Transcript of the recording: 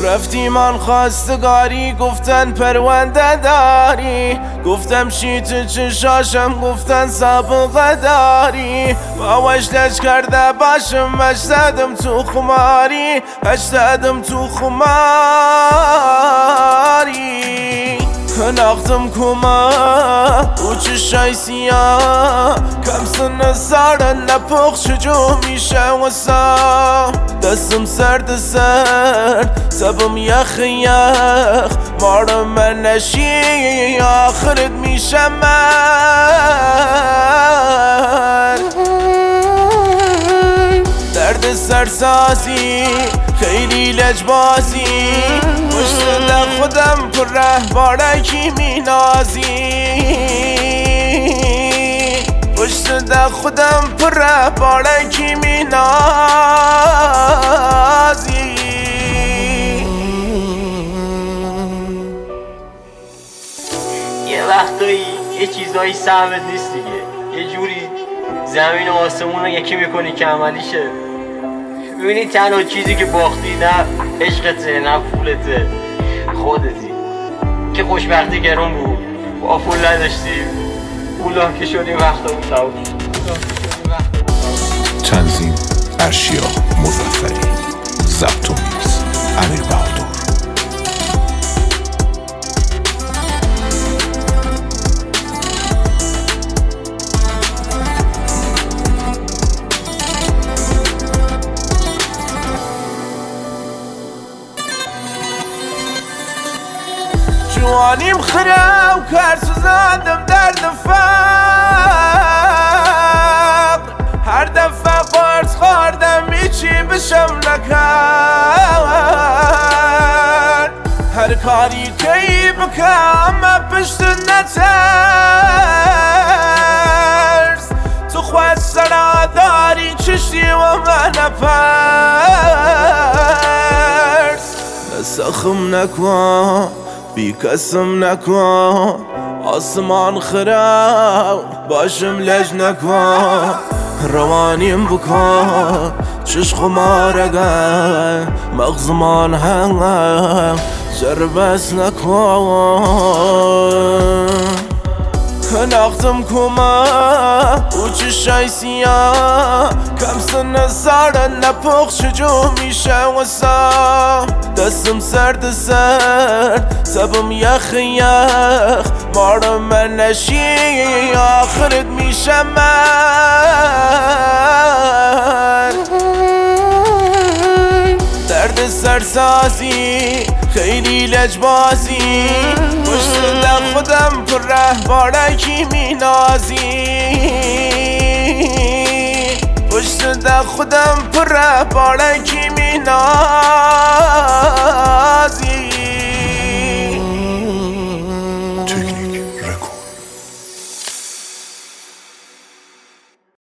رفتی من خواستگاری گفتن پرونده داری، گفتم شی تو چشاشم گفتن سابقه داری. باوش لج کرده باشم اشتدم تو خماری، اشتدم تو خماری. ناختم کما او چشای سیاه کم سن سارن نپخ شجو میشه وسا. دستم سرد سرد سبم یخ یخ مارم من نشی آخرت میشه من. درد سرسازی خیلی لجبازی پشت خودم پر رهباره کی مینازی، پشت خودم پر رهباره کی مینازی. یه وقتایی یه چیزایی سهمت نیست دیگه، یه جوری زمین و آسمون رو یکی میکنی که عملیشه. ببینی تنها چیزی که باختی نه عشقته نه پولته، خودتی که خوشبختی گرون بود. با پول نداشتیم، پولا که شدیم وقتمون تموم. تنظیم ارشیا مظفری، ضبط و میکس امیر بهادر. جوانیم خره و کار سوزاندم درد فقر، هر دفعه قرص خوردم هیچی بشم نکرد. هر کاری که بکم پشت نترس، تو خود سرا داری چشتی و من نپرس. نسخم نکن بی کسم نکن، آسمان خراب باشم لج نکن. روانیم بکن چش خمارگه مغزمان هم جربس نکن. ناختم کما او چشای سیاه کم سن سارن نپخ شجو میشه وسا. دستم سرد سرد سبم یخ یخ مارم من نشی آخرت میشه من. درد سرسازی خیلی لجبازی پشت خودم پر رهباره کی مینازی، پشت خودم پر رهباره کی مینازی.